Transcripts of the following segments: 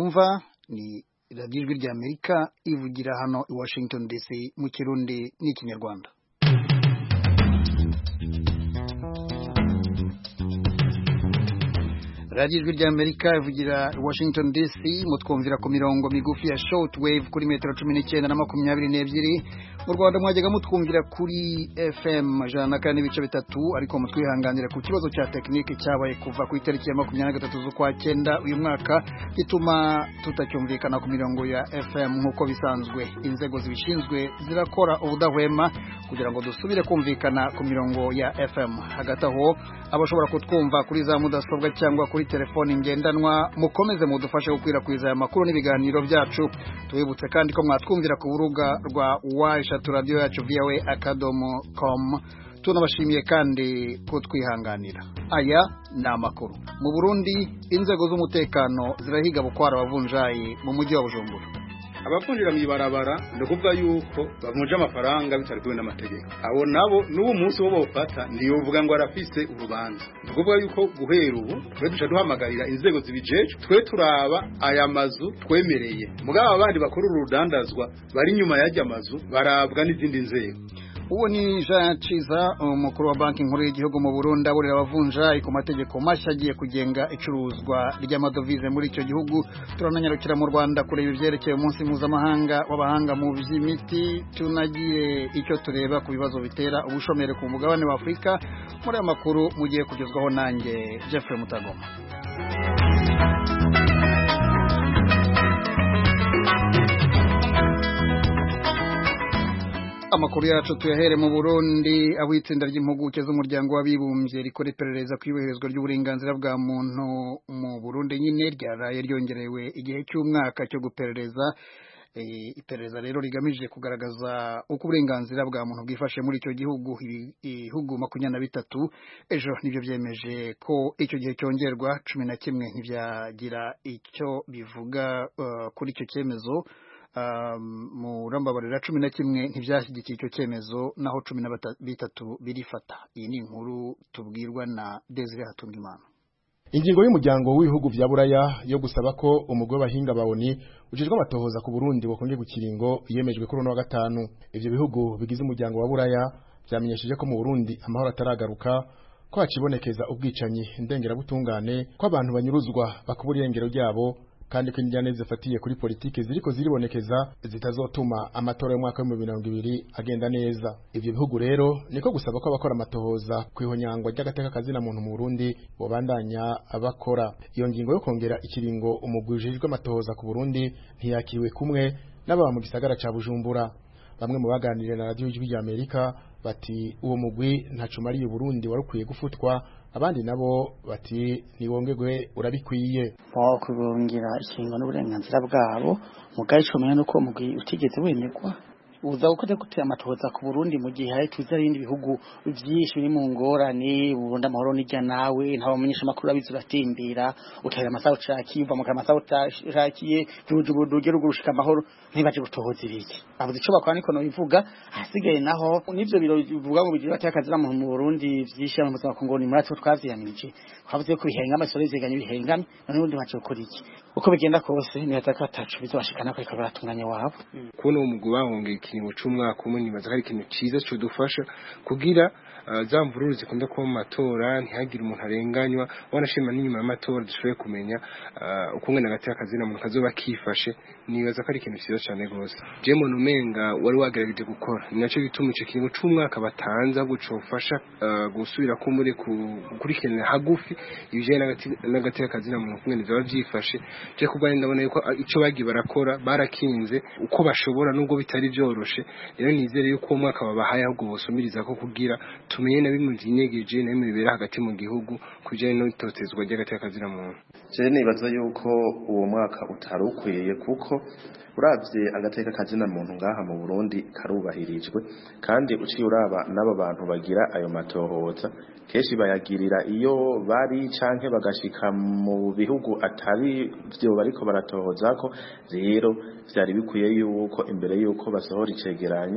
mwumva ni radiyo ijwi ry'Amerika ivugira hano i Washington DC mu Kirundi n'Ikinyarwanda. radiyo ijwi ry'Amerika ivugira i Washington DC mutwumvira ku mirongo migufi ya shortwave kuri metero 19 na 22. Mu Rwanda mwajyaga mutwumvira kuri FM 104.3 ariko mutwihanganira ku kibazo cya tekinike cyabaye kuva ku itariki ya 23 z'ukwa 9 uyu mwaka gituma tutacyumvikana ku mirongo ya FM nk'uko bisanzwe. Inzego zibishinzwe zirakora ubudahwema kugira ngo dusubire kumvikana ku mirongo ya FM. Hagati aho abashobora kutwumva kuri za mudasobwa cyangwa kuri telefoni ngendanwa mukomeze mudufashe gukwirakwiza aya makuru n'ibiganiro byacu. Tubibutse kandi ko mwatwumvira ku buruga rwa radio yacu voa.com. Tunabashimiye kandi kutwihanganira. Aya ni amakuru. Mu Burundi inzego z'umutekano zirahiga bukwara abavunjayi mu mujyi wa Bujumbura. Abavunjira mwibarabara ndakuvuga yuko bavunja amafaranga bitari kumwe n'amategeko. Abo nabo n'uwo munsi wo bofata ndiyovuga ngo arafise urubanza. Ndakuvuga yuko guhera ubu twe duca duhamagarira inzego zibijeje twe turaba aya mazu twemereye. Mugabo abandi bakora urudandazwa bari nyuma y'ajya mazu barabwa n'izindi nzego. Uwo ni Jean Ciza umukuru wa banki nkuru y'igihugu mu Burundi aburira abavunjayi ku mategeko mashya agiye kugenga icuruzwa ry'amadovize muri icyo gihugu. Turananyarukira mu Rwanda kureba ivyerekeye umunsi mpuzamahanga w'abahanga mu by'imiti. Tunagiye icyo tureba ku bibazo bitera ubushomeri ku mugabane wa Afrika. Muri aya makuru mugiye kugezwaho nanjye Jeffrey Mutagoma. Amakuru yacu tuyahere mu Burundi. Abitsinda ry'impuguke z'umuryango w'abibumbye rikora iperereza ku iyoherezwa ry'uburenganzira bwa muntu mu Burundi nyine ryaraye ryongerewe igihe cy'umwaka cyo guperereza. Iperereza rero rigamije kugaragaza uko uburenganzira bwa muntu bwifashe muri icyo gihugu. Ibihugu 23 ejo nibyo byemeje ko icyo gihe cyongerwa 11 ntibyagira icyo bivuga kuri icyo cyemezo. Murambabarira 11 ntibyashyigikiye icyo cyemezo naho 13 birifata. Iyi ni inkuru tubwirwa na Desire Hatungimana. Ingingo y'umuryango w'ibihugu vya Buraya yo gusaba ko umugwi w'abahinga bawoni ujejwe amatohoza ku Burundi bakongeye gukiringo yemejwe kuri no wa gatanu. Ivyo bihugu bigize umuryango wa Buraya byamenyesheje ko mu Burundi amahoro ataragaruka, ko hacibonekeza ubwicanyi ndengera butungane, ko abantu banyuruzwa bakubura irengero ryabo, kandi ko injyane zifatiye kuri politike ziriko ziribonekeza zitazotuma amatora y'umwaka wa 2020 agenda neza. Ivyo bihugu rero niko gusaba ko abakora amatohoza kwihonyangwa ry'agateka kazina muntu mu Burundi bobandanya abakora. Iyo ngingo yo kongera ikiringo umugwi ujejwe amatohoza ku Burundi ntiyakiriwe kumwe n'ababa mu gisagara ca Bujumbura. Bamwe mu baganiriye na radio y'Ijwi ry'Amerika bati uwo mugwi ntacumariye Burundi warukwiye gufutwa, abandi nabo bati niwongegwe urabikwiye. Aho kubungira ikingo n'uburenganzira bwabo mugaye comenya nuko mugwi utigeze wemekwa uza ukoze gutera amatohoza ku Burundi mu gihe hari tuzarindi bihugu byinshi biri mu ngorane. Burundi amahoro nijya nawe ntawe mumenyesha makuru abizuratimbira utera amasaho ucakiye uva mu kamasaho utakiye rugero gushika amahoro ntibaje gutohoza ibiki. Avuze ico bakora niko no bivuga hasigaye naho nivyo biro bivuga ngo bigira atakazira mu Burundi vyisha mu muzaka ngo ni muratwe twavyiyamirije twavuze ko bihenga amasore zeganye bihengame none ubundi baje gukora iki. Uko bigenda kose ni atakatacu bizobashikana ko ikabaratunganya wabo kuno umugwi bahongeye ikintu cy'umwaka umwe. Nibaza ari ikintu cyiza cyo dufasha kugira zamvururu zikunda kuba mu matora ntihagire umuntu arenganywa. Wanashima n'inyuma y'amatora dushoboye kumenya uko ngene agateka kazina muntu kazoba kifashe. Nibaza ko ari ikintu cyiza cyane gose. Jemo numenga wari wagerageje gukora ninaco bituma ico kintu cy'umwaka batanza gucofasha gusubira ko muri gukurikirana hagufi ibijanye n'agateka kazina muntu ngene zaba byifashe. Je kubanye ndabona yuko ico bagi barakora barakinze uko bashobora nubwo bitari byoroshe. Rero nizere yuko umwaka babahaye ahubwo bosumiriza ko kugira tumenye na bimwe byinyegeje na bibera hagati mu gihugu kujanye no itotezwa ry'agateka kazina muntu. Je nibaza yuko uwo mwaka utarukwiye kuko uravye agateka kazina muntu ngaha mu Burundi karubahirijwe, kandi uciye uraba n'aba bantu bagira ayo matohoza keshi bayagirira iyo bari canke bagashika mu bihugu atari vyo bariko baratohozako. Rero vyari bikwiye yuko imbere yuko basohora icegeranyo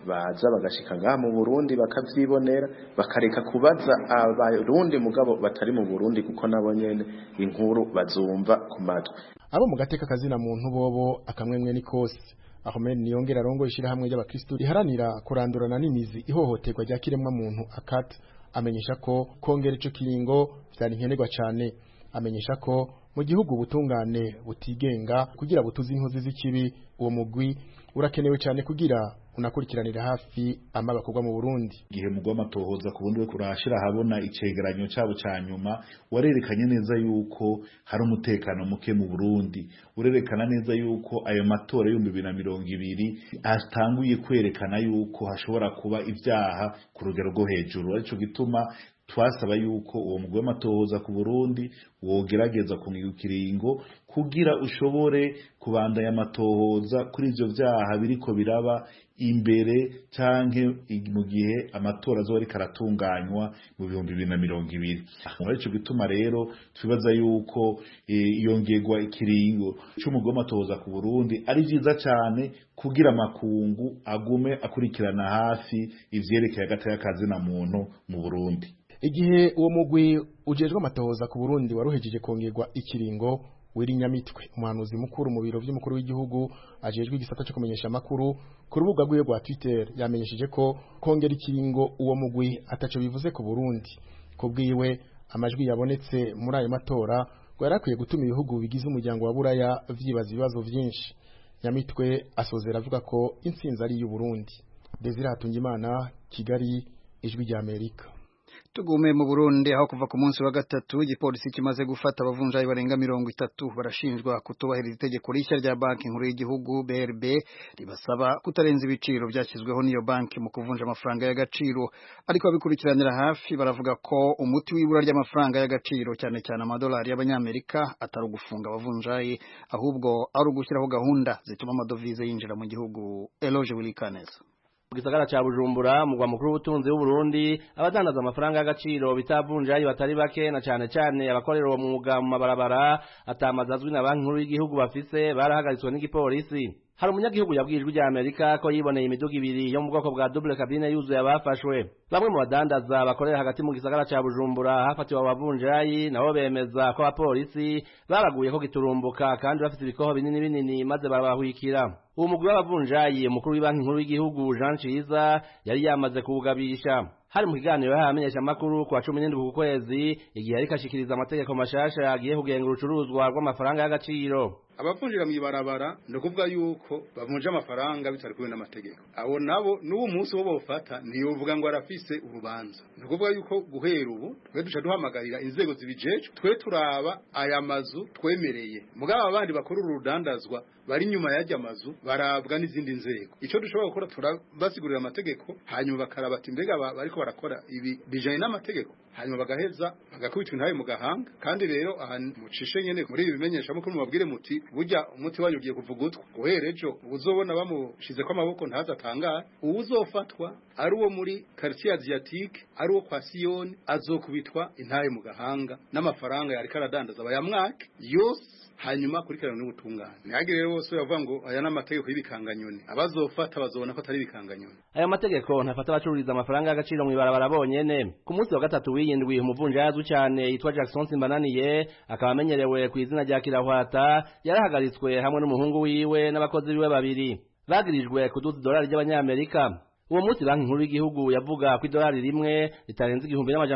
baza bagashika ngaha mu Burundi bakavyibonera bakareka kubaza abarundi mugabo batari mu Burundi kuko nabo nyene inkuru bazumva ku matwi. Abo mu gateka kazina muntu bobo akamwemwe ni kose. Ahmed Niyongera arongo ishirahamwe ry'abakristo riharanira kurandurana n'imizi ihohoterwa rya kiremwa muntu akata amenyesha ko kongera ico kiringo vyari nkenerwa cyane. Amenyesha ko mu gihugu ubutungane butigenga kugira butuzi inkozi z'ikibi uwo mugwi urakenewe cyane kugira unakurikiranira hafi amabakorwa mu Burundi. Gihe mugwa matohoza ku bundi we kurashira habona icegeranyo cyabo cyanyuma warerekanye neza yuko hari umutekano muke mu Burundi, urerekana neza yuko ayo matora y'umbi 2020 atanguye kwerekana yuko hashobora kuba ivyaha ku rugero rwo hejuru. Arico gituma twasaba yuko uwo mugwe w'amatohoza ku Burundi wogerageza kungikiringo kugira ushobore kubandanya amatohoza kuri ivyo vyaha biriko biraba imbere canke mu gihe amatora azoba ariko aratunganywa mu 2020. Muri ico gituma rero twibaza yuko iyongerwa ikiringo c'umugwe w'amatohoza ku Burundi ari vyiza cane kugira amakungu agume akurikirana hafi ivyerekeye agateka kazina muntu mu Burundi. Igihe uwo mugwi ujejwe amatohoza ku Burundi waruhejeje kongerwa ikiringo, Wirinyamitwe umuhanuzi mukuru mu biro vy'umukuru w'igihugu ajejwe igisata cyo kumenyesha makuru ku rubuga rwiwe rwa Twitter yamenyesheje ko kongera ikiringo uwo mugwi ataco bivuze ku Burundi. Kubwiwe amajwi yabonetse muri ayo matora ngo yarakwiye gutuma ibihugu bigize umuryango wa Buraya vyibaza ibibazo vyinshi. Nyamitwe asozera avuga ko intsinzi ari y'u Burundi. Desire Hatungimana, Kigali, Ijwi rya Amerika. Tugume mu Burundi aho kuva ku munsi wa gatatu igipolisi kimaze gufata abavunjayi barenga 30 barashinjwa kutubahiriza itegeko rishya rya banki nkuru y'igihugu BRB ribasaba kutarenza ibiciro byashyizweho n'iyo banki mu kuvunja amafaranga y'agaciro. Ariko abikurikiranira hafi baravuga ko umuti w'ibura ry'amafaranga y'agaciro cyane cyane amadolari y'abanyamerika atari ugufunga abavunjayi ahubwo ari ugushyiraho gahunda zituma amadovize yinjira mu gihugu. Eloge Wilikaneza. Gisagara cha Bujumbura mugwa mukuru w'ubutunzi w'u Burundi abadandaza amafaranga y'agaciro bitavunjayi batari bake na cyane cyane abakorera uwo mwuga mu mabarabara atamazazwi na banki nkuru y'igihugu bafise barahagaritswe n'igipolisi. Hari umunyagihugu yabwijwe rya Amerika ko yiboneye imiduga ibiri yo mu bwoko bwa double cabine yuzuye abafashwe. Bamwe mu badandaza bakorera hagati mu gisagara cha Bujumbura hafatiwe abavunjayi nabo bemeza ko abapolisi baraguye ko giturumbuka kandi bafite ibikoho binini maze barabahwikira. Uwo mugwi w'abavunjayi umukuru w'ibanki nkuru y'igihugu Jean Ciza yari yamaze kuwugabisha. Hari mu kiganiro yahamenyesha makuru kwa 17 ku kwezi igihe ariko ashikiriza amategeko mashasha yagiye kugenga urucuruzwa rw'amafaranga y'agaciro. Abavunjira mu ibarabara ndakuvuga yuko bavunja amafaranga bitari kumwe n'amategeko. Abo nabo n'uwo munsi wo bofata niyovuga ngo arafise urubanza. Ndakuvuga yuko guhera ubu twe duca duhamagarira inzego zibijeje twe turaba aya mazu twemereye. Mugabo abandi bakora urudandazwa bari nyuma y'ajya mazu barabwa n'izindi nzego. Ico dushobora gukora turabasigurira amategeko hanyuma bakaraba ati mbega bariko barakora ibi bijanye n'amategeko hanyuma bagaheza bagakubitwa intaye mu gahanga. Kandi rero aha mucishe nyene muri ibi bimenyesha mukuru mubabwire muti burya umuti wanyu ugiye kuvuga utwa guherejo uzobona bamushize ko amaboko ntazatangara. Uwuzofatwa ari uwo muri quartier asiatique ari uwo kwa Sion azokubitwa intaye mu gahanga n'amafaranga yari karadandaza bayamwake yose hanyuma kurikirana n'ubutungane. Ntihagire rero bose bavuga ngo aya n'amategeko y'ibikanganyoni abazofata bazobona ko atari ibikanganyoni. Aya mategeko ntafata abacururiza amafaranga y'agaciro mu ibarabara bonyene. Ku munsi wa gatatu w'iyindwi umuvunjayi azwi cyane yitwa Jackson Simbananiye akaba amenyerewe ku izina rya Kirahwata yarahagaritswe hamwe n'umuhungu wiwe n'abakozi biwe babiri bagirijwe kuduza dolari ry'abanyamerika. Uwo munsi banki nkuru y'igihugu yavuga ko idolari rimwe ritarenze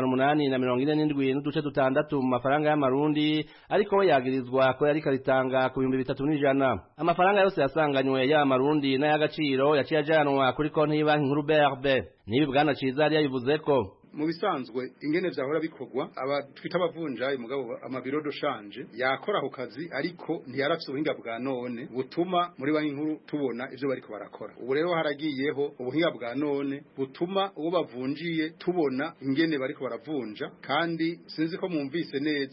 1847 n'uduce dutandatu mu mafaranga y'amarundi ariko we yagirizwa ko yari karitanga ku 3300. Amafaranga yose yasanganywe y'amarundi n'ay'agaciro yaciye ajanwa kuri konti y'banki nkuru BRB. Nibi bwana Ciza yari yabivuze ko mu bisanzwe ingene vyahora bikorwa twita abavunjayi mugabo amabiro doshanje yakora ku kazi ariko ntiyarafise ubuhinga bwa none butuma muri banki nkuru tubona ivyo bariko barakora. Ubu rero haragiyeho ubuhinga bwa none butuma uwo bavunjiye tubona ingene bariko baravunja. Kandi sinzi ko mumvise neza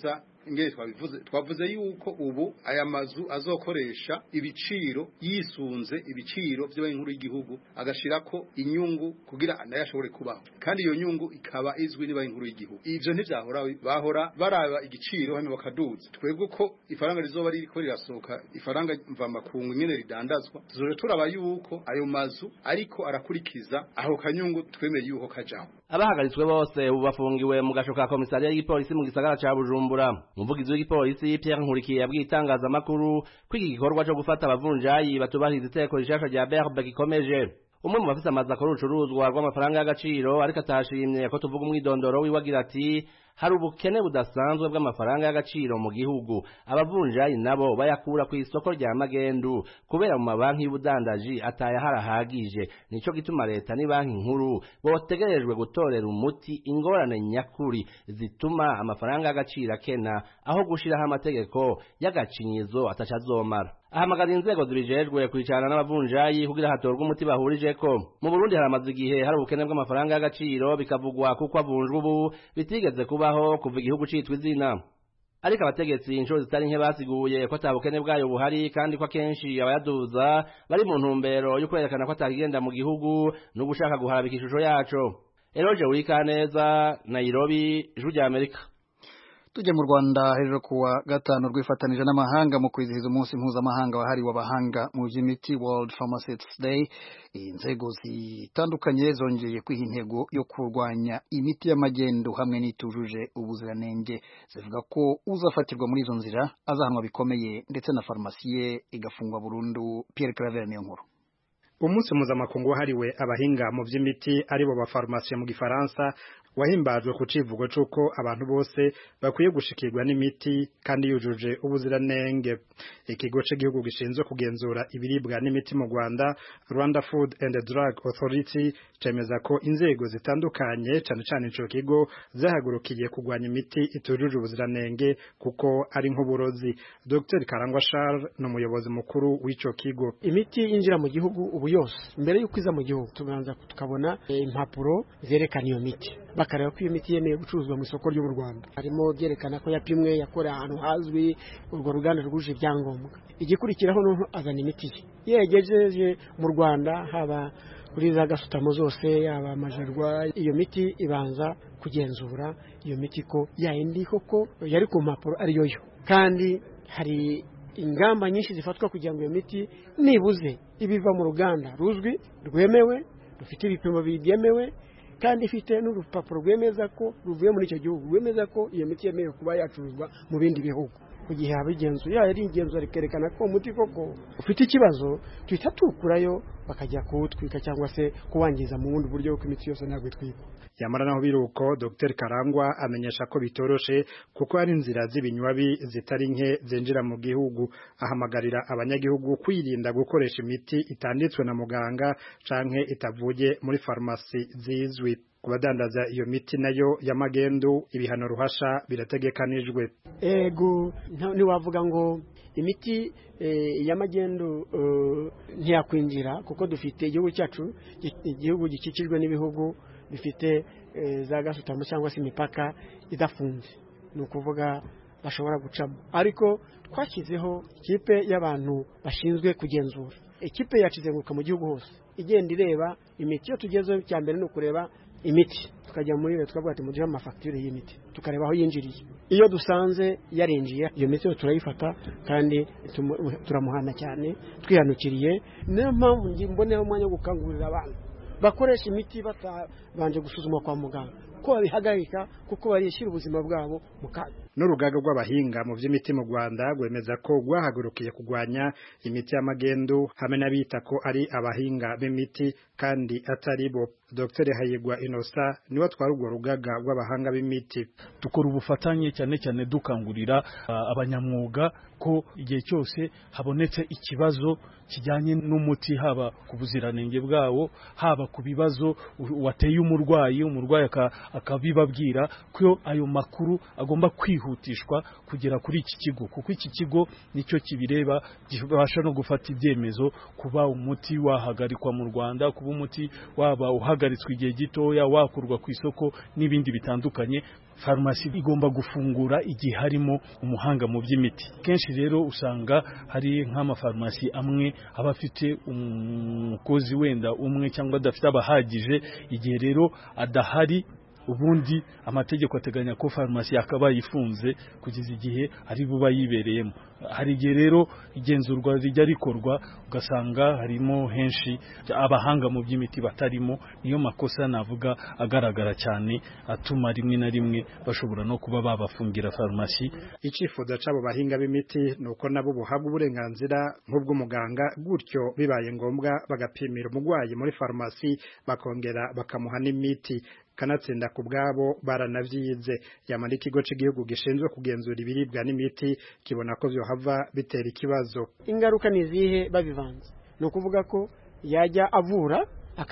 ingene twavuze yuko ubu aya mazu azokoresha ibiciro yisunze ibiciro by'Banki Nkuru y'Igihugu agashirako inyungu kugira nayo ashobore kubaho kandi iyo nyungu ikaba izwi n'Banki Nkuru y'Igihugu. Ivyo ntivyahora bahora baraba igiciro hano bakaduza twebwe ko ifaranga rizoba ririko rirasohoka ifaranga mva makungu nyene ridandazwa tuzoje turaba yuko ayo mazu ariko arakurikiza aho kanyungu twemeye yuko kajaho. Abahagaritswe bose ubu bafungiwe mu gasho ka komisariya y'igipolisi mu gisagara ca Bujumbura. Umuvugizi w'igipolisi Pierre Nkurikiye yabwiye itangazamakuru ko iki gikorwa cyo gufata abavunjayi batubahiriza iteko rishasha rya BRB gikomeje. Umwe mu bafise amazi akora urucuruzwa rw'amafaranga y'agaciro ariko atashimye ko tuvuga umwidondoro wiwe agira ati hari ubukene budasanzwe bw'amafaranga y'agaciro mu gihugu abavunjayi nabo bayakura ku isoko rya magendu kubera mu mabanki y'ubudandaji atayaharahagije. Nico gituma leta ni banki nkuru botegerejwe gutorera umuti ingorane nyakuri zituma amafaranga y'agaciro akena aho gushiraho amategeko y'agacinyizo atacazomara. Ahamagara inzego zibijejwe kwicarana n'abavunjayi kugira hatorwe umuti bahurijeko. Mu Burundi haramaze igihe hari ubukene bw'amafaranga y'agaciro bikavugwa kuko avunjwa ubu bitigeze kubaho kuva igihugu citwa izina. Ariko abategetsi inshuro zitari nke basiguye ko atabukene bwayo buhari kandi ko akenshi abayaduza bari mu ntumbero yo kwerekana ko atakigenda mu gihugu no gushaka guharabika ishusho yaco. Eroje Urikaneza, Nairobi, Ijwi rya Amerika. Tujye mu Rwanda hejuru kuwa gatanu rwifatanije n'amahanga mu kwizihiza umunsi mpuzamahanga wahariwe abahanga mu by'imiti World Pharmacists Day. Inzego zitandukanye zongeye kwiha intego yo kurwanya imiti y'amagendo hamwe n'itujuje ubuziranenge. Zivuga ko uzafatirwa muri izo nzira azahanwa bikomeye ndetse na farumasi ye igafungwa burundu. Pierre Claver niyo nkuru. Umunsi mpuzamakungu wahariwe abahinga mu by'imiti aribo ba farumasi mu Gifaransa wahimbajwe ku civugo c'uko abantu bose bakwiye gushikirwa n'imiti kandi yujuje ubuziranenge. Ikigo cy'igihugu gishinzwe kugenzura ibiribwa n'imiti mu Rwanda, Rwanda Food and Drug Authority, cemeza ko inzego zitandukanye cyane ico kigo zahagurukiye kugwanya imiti itujuje ubuziranenge kuko ari nk'uburozi. Dr Karangwa Charles n'umuyobozi mukuru w'ico kigo. Imiti yinjira mu gihugu ubu yose mbere y'uko iza mu gihugu tubanza tukabona impapuro zerekana iyo miti, bakareba ko iyo miti yemeye gucuruzwa mu isoko ry'u Rwanda. Harimo byerekana ko yapimwe yakorewe ahantu hazwi, urwo ruganda rwuje ibyangombwa. Igikurikiraho no azana imiti yegejeje mu Rwanda, haba kuri za gasutamo zose yaba amajerwa. Iyo miti ibanza kugenzura iyo miti ko yayindi koko yari ku mpapuro ari yo kandi hari ingamba nyinshi zifatwa kugira ngo iyo miti nibuze ibiva mu ruganda ruzwi rwemewe, rufite ibipimo byemewe kandi ifite n'urupapuro rwemeza ko ruvuye muri icyo gihugu, rwemeza ko iyo miti yemewe kuba yacuruzwa mu bindi bihugu. Kugihe abigenzuye yari ingenzura rikerekana ko umuti koko ufite ikibazo, twita tukurayo bakajya kuwutwika cyangwa se kuwangiza mu bundi buryo ko imiti yose ntabwo itwikwa. Yamara naho biruko Dr Karangwa amenyesha ko bitoroshe kuko ari inzira z'ibinywabi zitari nke zinjira mu gihugu. Ahamagarira abanyagihugu kwirinda gukoresha imiti itanditswe na muganga canke itavuye muri farumasi zizwi. Kubadandaza iyo miti nayo y'amagendo ibihano ruhasha birategekanijwe. Ego ntiwavuga ngo imiti y'amagendo ntiyakwinjira kuko dufite igihugu cyacu, igihugu gikikijwe n'ibihugu bifite za gasutamo cyangwa se imipaka idafunze, ni ukuvuga bashobora gucamo. Ariko twashyizeho ikipe y'abantu bashinzwe kugenzura. Ikipe yacizenguruka mu gihugu hose igenda ireba imiti. Iyo tugezeho cya mbere ni ukureba imiti, tukajya muri leta tukavuga ati mugihe amafacture y'imiti tukareba aho yinjiriye. Iyo dusanze yarinjiye iyo miti turayifata kandi turamuhana cyane twihanukiriye. Niyo mpamvu mbonera umwanya wo gukangurira abantu bakoresha imiti batabanje gusuzumwa kwa muganga ko babihagarika kuko barishyira ubuzima bwabo mu kaga. N'urugaga rw'abahinga mu by'imiti mu Rwanda rwemeza ko rwahagurukiye kugwanya imiti y'amagendo hamwe n'abita ko ari abahinga b'imiti kandi atari bo. Dr Hayigwa Innocent niwe twari urwo rugaga rw'abahanga b'imiti. Tukora ubufatanye cyane dukangurira abanyamwuga ko igihe cyose habonetse ikibazo kijyanye n'umuti, haba ku buziranenge bwawo, haba ku bibazo wateye umurwayi akabibabwira ko ayo makuru agomba kwihuta kwihutishwa kugera kuri iki kigo kuko iki kigo nicyo kibireba gibasha no gufata ibyemezo kuba umuti wahagarikwa mu Rwanda kuba umuti waba uhagaritswe igihe gitoya wakurwa ku isoko n'ibindi bitandukanye. Farumasi igomba gufungura igihe harimo umuhanga mu by'imiti. Kenshi rero usanga hari nk'amafarumasi amwe aba afite umukozi wenda umwe cyangwa adafite abahagije, igihe rero adahari ubundi amategeko ateganya ko farumasi yakaba yifunze kugeza igihe ari buba yibereyemo. Hari igihe rero igenzurwa rijya rikorwa ugasanga harimo henshi abahanga mu by'imiti batarimo, niyo makosa navuga agaragara cyane atuma rimwe na rimwe bashobora no kuba babafungira farumasi. Icifuzo c'abo bahinga b'imiti nuko nabo buhabwa uburenganzira nk'ubw'umuganga, gutyo bibaye ngombwa bagapimira umugwayi muri farumasi bakongera bakamuha n'imiti. Kanatsinda ku bwabo baranavyize. Yamara ikigo cy'igihugu gishinzwe kugenzura ibiribwa n'imiti kibona ko byohava bitera ikibazo. Ingaruka nizihe babivanze? No kuvuga ko yajya avura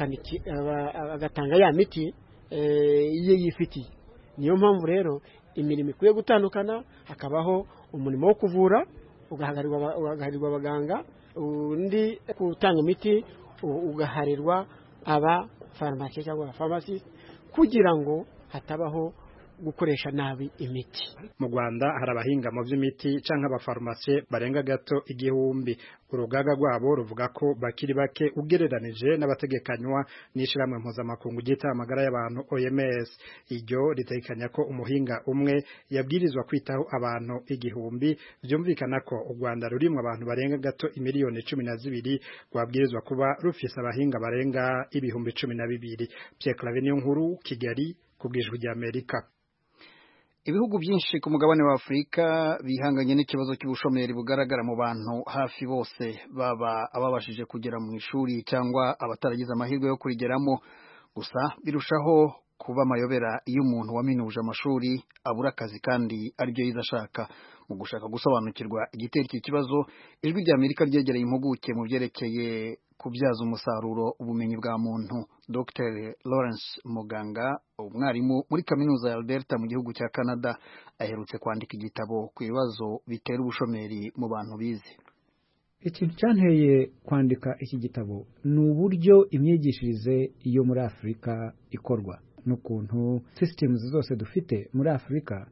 agatanga ya miti iye yifitiye. Niyo mpamvu rero imirimo ikwiye gutandukana, hakabaho umurimo wo kuvura ugaharirwa abaganga, undi gutanga imiti ugaharirwa aba farumasi cyangwa pharmacist, kugira ngo hatabaho gukoresha nabi imiti. Mu Rwanda hari abahinga mu by'imiti canke abafarumasi barenga gato 1000. Urugaga rwabo ruvuga ko bakiri bake ugereranije n'abategekanywa n'ishiramwe mpuzamakungu gita amagara y'abantu OMS. Iryo ritekanya ko umuhinga umwe yabwirizwa kwitaho abantu 1000. Byumvikana ko u Rwanda rurimwe abantu barenga gato 1,12 rwabwirizwa kuba rufise abahinga barenga 12,000. Pierre Claver Nkuru, Kigali, kubwijwe rya Amerika. Ibihugu byinshi ku mugabane wa Afrika bihanganye n'ikibazo cy'ubushomeri bugaragara mu bantu hafi bose, baba ababashije kugera mu ishuri cyangwa abataragize amahirwe yo kurigeramo. Gusa birushaho kuba amayobera iyo umuntu waminuje amashuri abura akazi kandi aribyo yiza ashaka. Mu gushaka gusobanukirwa igitero cy'ikibazo, ijwi rya Amerika ryegereye impuguke mu byerekeye kubyaza umusaruro ubumenyi bwa muntu. Dr. Lawrence Muganga, umwarimu muri kaminuza ya Alberta mu gihugu cya Canada, aherutse kwandika igitabo ku bibazo bitera ubushomeri mu bantu bize. Ikintu cyanteye kwandika iki gitabo ni uburyo imyigishirize yo muri Afrika ikorwa, n'ukuntu systems zose dufite muri Afrika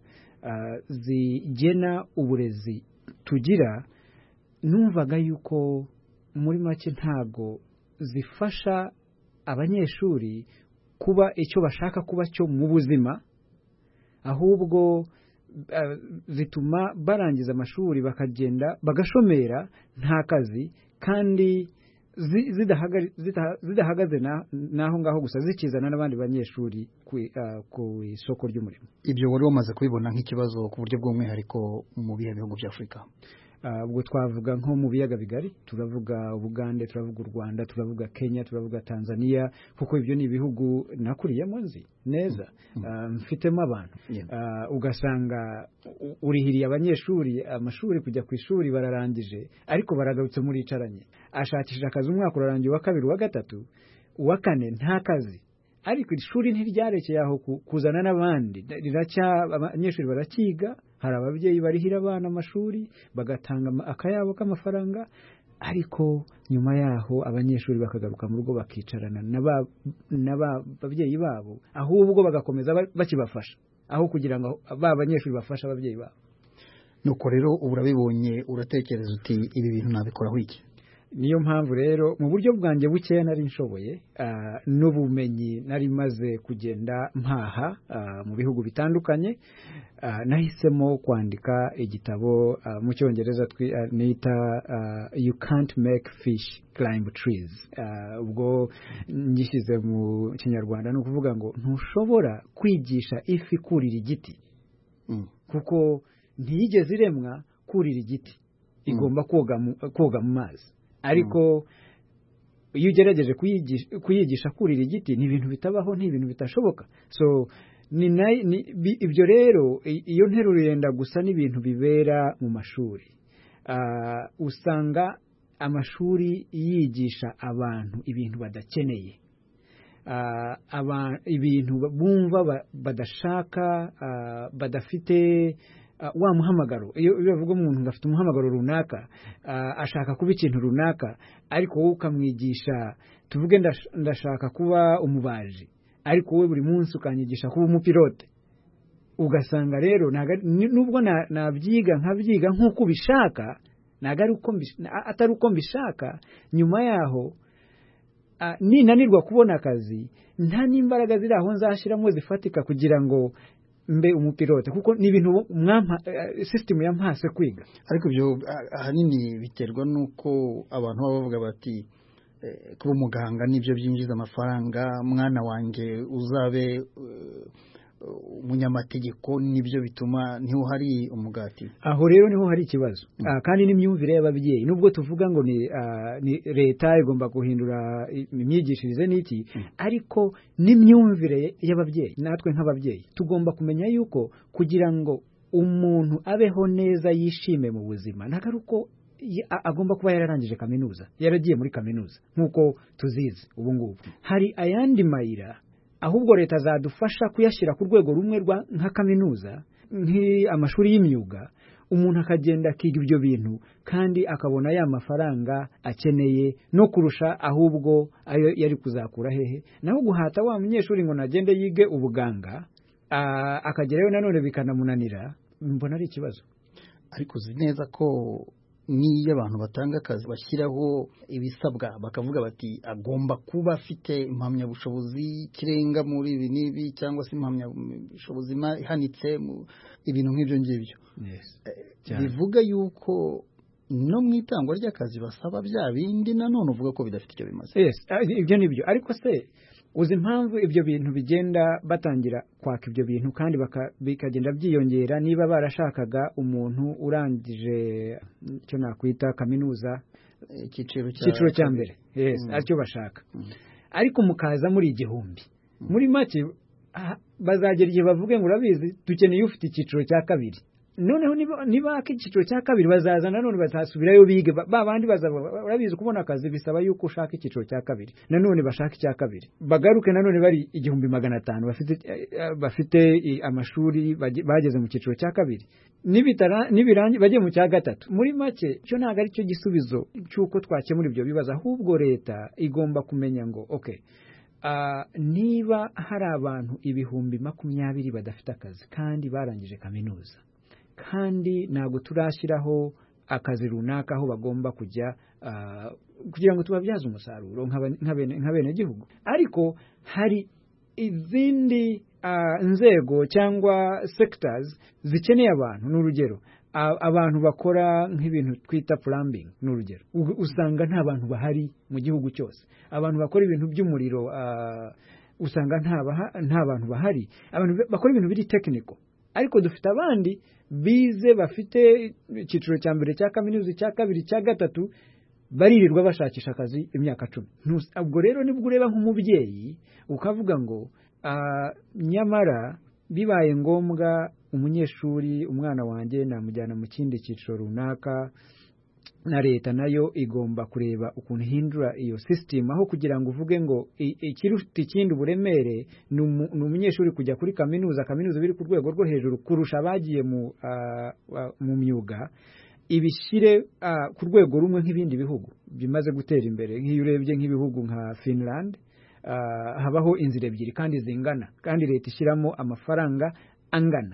zigena uburezi tugira. Numvaga yuko muri make ntago zifasha abanyeshuri kuba icyo bashaka kuba cyo mu buzima, ahubwo zituma barangiza amashuri bakagenda bagashomera nta kazi, kandi zidahagaze naho ngaho gusa, zikizana n'abandi banyeshuri ku isoko ry'umurimo. Ibyo wari wamaze kubibona nk'ikibazo ku buryo bw'umwihariko mu bihe bihugu bya Afrika? Ubwo twavuga nko mu biyaga bigari, turavuga Uganda, turavuga u Rwanda, turavuga Kenya, turavuga Tanzania, kuko ibyo ni ibihugu nakuriyemo nzi neza. Mfitemo abantu. Ugasanga urihiriye abanyeshuri amashuri kujya ku ishuri bararangije, ariko baragarutse muri icaranye. Ashakishije akazi umwaka urarangiye, wa kabiri, wa gatatu, wa kane nta kazi. Ariko ishuri ntiryarekeye aho kuzana n'abandi, abanyeshuri barakiga. Hari ababyeyi barihira abana amashuri bagatanga akayabo k'amafaranga, ariko nyuma yaho abanyeshuri bakagaruka mu rugo bakicarana n'ababyeyi babo, ahubwo bagakomeza bakibafasha aho kugira ngo abanyeshuri bafashe ababyeyi babo. Nuko rero urabibonye, uratekereza uti ibi bintu nabikoraho iki? Niyo mpamvu rero mu buryo bwanjye bukeya nari nshoboye n'ubumenyi nari maze kugenda mpaha mu bihugu bitandukanye, nahisemo kwandika igitabo mu Cyongereza nita You Can't Make Fish Climb Trees. Ubwo ngishyize mu Kinyarwanda ni ukuvuga ngo ntushobora kwigisha ifi kurira igiti, kuko ntiyigeze iremwa kurira igiti, igomba koga mu mazi. Ariko iyo ugerageje kuyigisha kurira igiti, ni ibintu bitabaho, ni ibintu bitashoboka. So ibyo rero, iyo nteruro yenda gusa n'ibintu bibera mu mashuri. Usanga amashuri yigisha abantu ibintu badakeneye, ibintu bumva badashaka, badafite wa muhamagaro iyo bavuga umuntu ngafite umuhamagaro runaka ashaka kuba ikintu runaka ariko wowe ukamwigisha tuvuge ndashaka kuba umubaji ariko wowe buri munsi ukanyigisha kuba umupilote ugasanga rero nubwo nabyiga nk'uko ubishaka atari uko mbishaka nyuma yaho ninanirwa kubona akazi nta n'imbaraga ziri aho nzashiramo zifatika kugira ngo mbe umupilote kuko ni ibintu system yampase kwiga ariko byo ahanini biterwa nuko abantu baba bavuga bati kuba umuganga nibyo byinjiza amafaranga mwana wanjye uzabe umunyamategeko nibyo bituma niho hari umugati aho rero niho hari ikibazo kandi n'imyumvire y'ababyeyi nubwo tuvuga ngo ni leta igomba guhindura imyigishirize n'iki ariko n'imyumvire y'ababyeyi natwe nk'ababyeyi tugomba kumenya yuko kugira ngo umuntu abeho neza yishime mu buzima ntabwo uko agomba kuba yararangije kaminuza yaragiye muri kaminuza nk'uko tuzizi ubu ngubu hari ayandi mayira ahubwo leta zadufasha kuyashyira ku rwego rumwe nka kaminuza nk'amashuri y'imyuga umuntu akagenda akiga ibyo bintu kandi akabona ya mafaranga akeneye no kurusha ahubwo ayo yari kuzakura hehe naho guhata wa munyeshuri ngo nagende yige ubuganga akagerayo nanone bikanamunanira mbona ari ikibazo ariko uzi neza ko niyo abantu batanga akazi bashyiraho ibisabwa bakavuga bati agomba kuba afite impamyabushobozi kirenga muri ibi n'ibi cyangwa se impamyabushobozi ihanitse ibintu nk'ibyo ngibyo bivuga yuko no mu itangwa ry'akazi basaba bya bindi nanone uvuga ko bidafite icyo bimaze ibyo ni byo ariko se uzi impamvu ibyo bintu bigenda batangira kwaka ibyo bintu kandi bikagenda byiyongera niba barashakaga umuntu urangije icyo nakwita kaminuza icyiciro cya mbere aricyo bashaka ariko mukaza muri igihumbi muri make bazagera igihe bavuge ngo urabizi dukeneye ufite icyiciro cya kabiri noneho niba icyiciro cya kabiri bazaza nanone batasubirayo bige babandi urabizi kubona akazi bisaba yuko ushaka icyiciro cya kabiri nanone bashaka icya kabiri bagaruke nanone bari 1500 bafite amashuri bageze mu cyiciro cya kabiri nibirangi bagiye mu cya gatatu muri make cyo ntago ari cyo gisubizo cyuko twakemura ibyo bibazo ahubwo leta igomba kumenya ngo niba hari abantu 20,000 badafite akazi kandi barangije kaminuza kandi ntabwo turashyiraho akazi runaka aho bagomba kujya kugira ngo tubabyaze umusaruro nk'abene gihugu ariko hari izindi nzego cyangwa sectors zikeneye abantu n'urugero abantu bakora nk'ibintu twita plumbing n'urugero usanga nta bantu bahari mu gihugu cyose abantu bakora ibintu by'umuriro usanga nta bantu bahari abantu bakora ibintu biri technical ariko dufite abandi bize bafite icyiciro cya mbere cya kaminuza cya kabiri cya gatatu baririrwa bashakisha akazi imyaka 10 ubwo rero nibwo ureba nk'umubyeyi ukavuga ngo nyamara bibaye ngombwa umunyeshuri umwana wanjye namujyana mu kindi cyiciro runaka na leta nayo igomba kureba ukuntu hindura iyo system aho kugira ngo uvuge ngo ikiruta ikindi uburemere ni umunyeshuri kujya kuri kaminuza biri ku rwego rwo hejuru kurusha abagiye mu myuga ibishyire ku rwego rumwe nk'ibindi bihugu bimaze gutera imbere nk'iyo urebye nk'ibihugu nka Finland habaho inzira ebyiri kandi zingana kandi leta ishyiramo amafaranga angana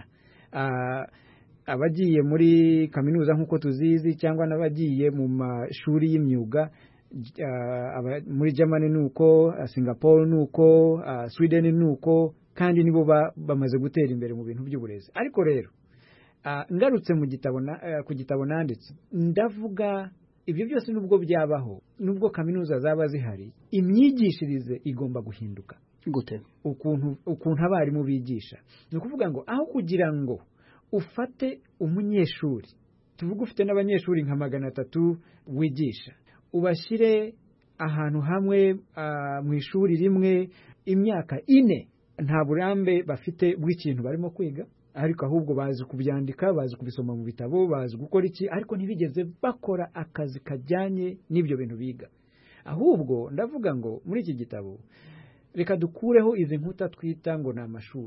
abagiye muri kaminuza nk'uko tuzizi cyangwa n'abagiye mu mashuri y'imyuga muri Germany nuko Singapore nuko Sweden nuko kandi nibo bamaze gutera imbere mu bintu by'uburezi ariko rero ngarutse ku gitabo nanditse ndavuga ibyo byose nubwo byabaho nubwo kaminuza zaba zihari imyigishirize igomba guhinduka gute ukuntu abarimu bigisha ni ukuvuga ngo aho kugira ngo ufate umunyeshuri tuvuga ufite n'abanyeshuri nka 300 wigisha ubashyire ahantu hamwe mu ishuri rimwe imyaka 4 nta burambe bafite bw'ikintu barimo kwiga ariko ahubwo bazi kubyandika bazi kubisoma mu bitabo bazi gukora iki ariko ntibigeze bakora akazi kajyanye n'ibyo bintu biga ahubwo ndavuga ngo muri iki gitabo reka dukureho izi nkuta twita ngo ni amashuri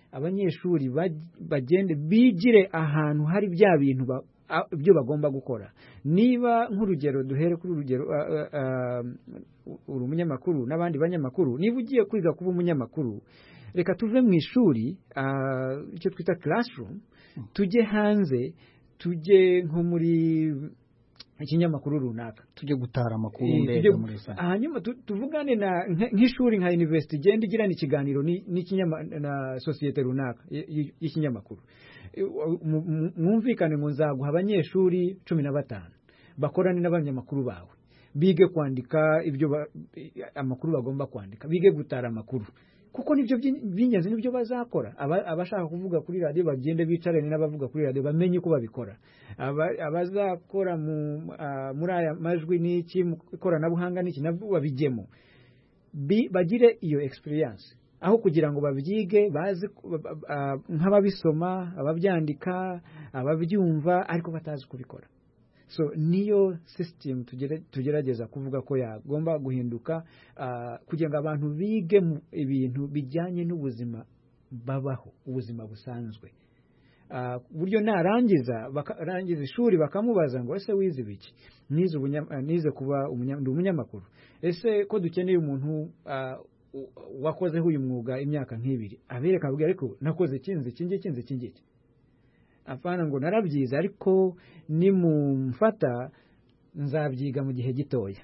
abanyeshuri bagende bigire ahantu hari bya bintu ibyo bagomba gukora. Niba nk'urugero duhere kuri urugero uri umunyamakuru n'abandi banyamakuru, niba ugiye kwiga kuba umunyamakuru, reka tuve mu ishuri icyo twita classroom, tujye hanze, tujye nko muri ikinyamakuru runaka, tujye gutara amakuru mbega muri rusange, hanyuma tuvugane nk'ishuri nka university igenda igirana ikiganiro na sosiyete runaka y'ikinyamakuru, mwumvikane ngo nzaguha abanyeshuri 15 bakorane n'abanyamakuru bawe, bige kwandika ibyo amakuru bagomba kwandika, bige gutara amakuru, kuko nibyo by'ingenzi, nibyo bazakora. Abashaka kuvuga kuri radio bagende bicarane n'abavuga kuri radio bamenye uko babikora. Abazakora muri aya majwi n'iki ikoranabuhanga n'iki nabo babigemo, bagire iyo experience, aho kugira ngo babyige bazi nk'ababisoma, ababyandika, ababyumva ariko batazi kubikora. So niyo system tugerageza kuvuga ko yagomba guhinduka, kugira ngo abantu bige ibintu bijyanye n'ubuzima babaho, ubuzima busanzwe. Buryo narangiza ishuri bakamubaza ngo ese wize biki, nize kuba umunyamakuru, ese ko dukeneye umuntu wakoze uyu mwuga imyaka nk'ibiri, abereka abwira ariko nakoze kingi apana ngo narabyiza ariko nimumfata nzabyiga mu gihe gitoya.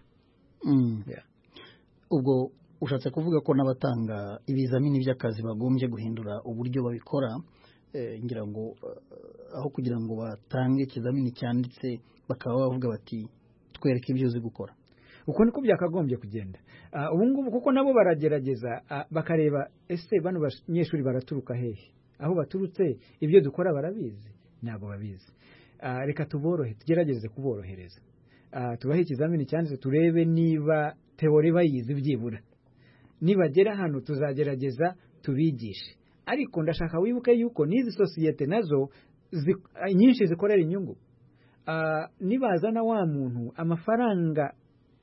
Ubwo ushatse kuvuga ko n'abatanga ibizamini by'akazi bagombye guhindura uburyo babikora, ngira ngo aho kugira ngo batange ikizamini cyanditse bakaba bavuga bati twereke ibyo uzi gukora. Uko niko byakagombye kugenda ubu ngubu, kuko nabo baragerageza bakareba ese bano banyeshuri baraturuka hehe, aho baturutse ibyo dukora barabizi, ntabwo babizi. Reka tugerageze kuborohereza, tubahe ikizamini cyanditse, turebe niba teori bayizi byibura, nibagera hano tuzagerageza tubigishe. Ariko ndashaka wibuke yuko n'izi sosiyete nazo nyinshi zikorera inyungu. Nibazana wa muntu amafaranga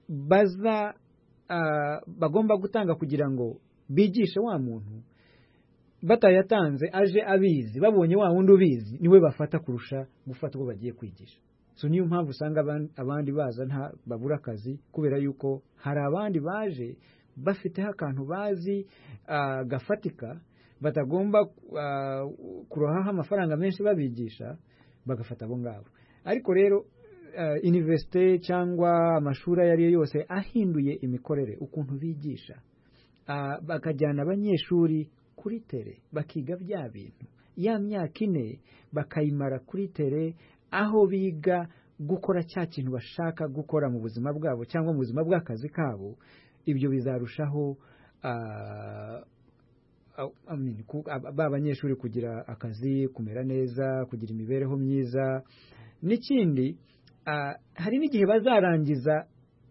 bagomba gutanga kugira ngo bigishe wa muntu, batayatanze aje abizi, babonye wa wundi ubizi niwe bafata kurusha gufata uko bagiye kwigisha. So niyo mpamvu usanga abandi baza nta babura akazi, kubera yuko hari abandi baje bafiteho akantu bazi gafatika, batagomba kurohaho amafaranga menshi babigisha, bagafata abo ngabo. Ariko rero university cyangwa amashuri ayo ariyo yose ahinduye imikorere, ukuntu bigisha, bakajyana abanyeshuri kuri tere bakiga bya bintu, ya myaka 4 bakayimara kuri tere, aho biga gukora cya kintu bashaka gukora mu buzima bwabo cyangwa mu buzima bw'akazi kabo. Ibyo bizarushaho abanyeshuri kugira akazi, kumera neza, kugira imibereho myiza. N'ikindi, hari n'igihe bazarangiza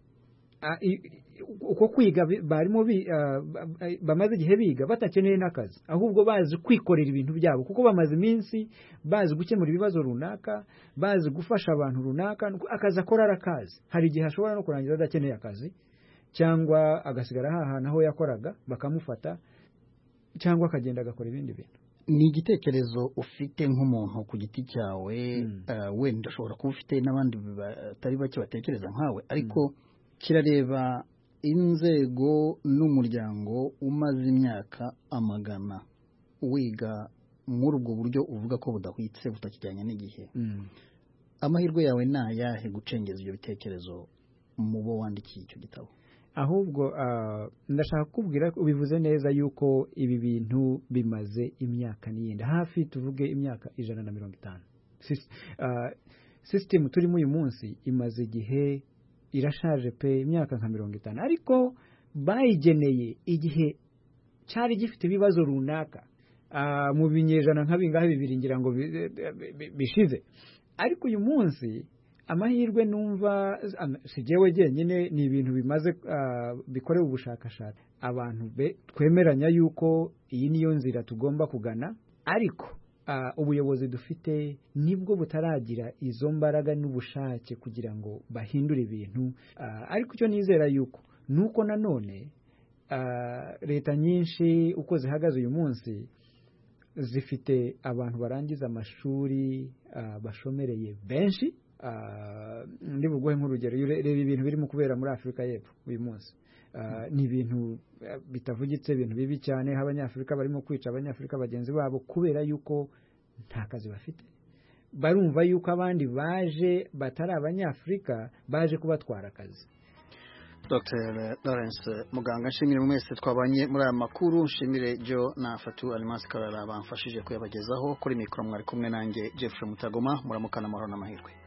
uko kwiga barimo bamaze igihe biga batakeneye n'akazi, ahubwo bazi kwikorera ibintu byabo, kuko bamaze iminsi bazi gukemura ibibazo runaka, bazi gufasha abantu runaka, akazi akora arakazi. Hari igihe ashobora no kurangiza adakeneye akazi, cyangwa agasigara hahantu aho yakoraga bakamufata, cyangwa akagenda agakora ibindi bintu. Ni igitekerezo ufite nk'umuntu ku giti cyawe, wenda ushobora kuba ufite n'abandi batari bake batekereza nkawe, ariko kirareba inzego n'umuryango umaze imyaka amagana wiga muri ubwo buryo uvuga ko budahwitse, butakijyanye n'igihe. Amahirwe yawe ni ayahe gucengeza ibyo bitekerezo mu bo wandikiye icyo gitabo? Ahubwo ndashaka kukubwira, ubivuze neza yuko ibi bintu bimaze imyaka n'iyindi, hafi tuvuge imyaka 150. System turimo uyu munsi imaze igihe, irashaje pe, imyaka nka 50, ariko bayigeneye igihe cyari gifite ibibazo runaka mu binyejana nka bingahe, 2 ngira ngo bishize. Ariko uyu munsi amahirwe numva sigewe jyenyine, ni ibintu bimaze bikorewe ubushakashatsi, abantu twemeranya yuko iyi niyo nzira tugomba kugana. Ariko ubuyobozi dufite nibwo butaragira izo mbaraga n'ubushake kugira ngo bahindure ibintu. Ariko icyo nizera yuko nuko nanone leta nyinshi uko zihagaze uyu munsi, zifite abantu barangiza amashuri bashomereye benshi. Ndi buguhe nk'urugero, reba ibintu birimo kubera muri Afurika y'Epfo uyu munsi. Ni ibintu bitavugitse, ibintu bibi cyane, aho abanyafurika barimo kwica abanyafurika bagenzi babo kubera yuko nta kazi bafite. Barumva yuko abandi baje batari abanyafurika baje kubatwara akazi. Dr. Lawrence Muganga, nshimire mwese twabanye muri aya makuru. Nshimire Jo na Fatu Almas Karara bamfashije kuyabagezaho. Kuri mikoro mwari kumwe nanjye Jeffrey Mutagoma. Muramukana amahoro n'amahirwe.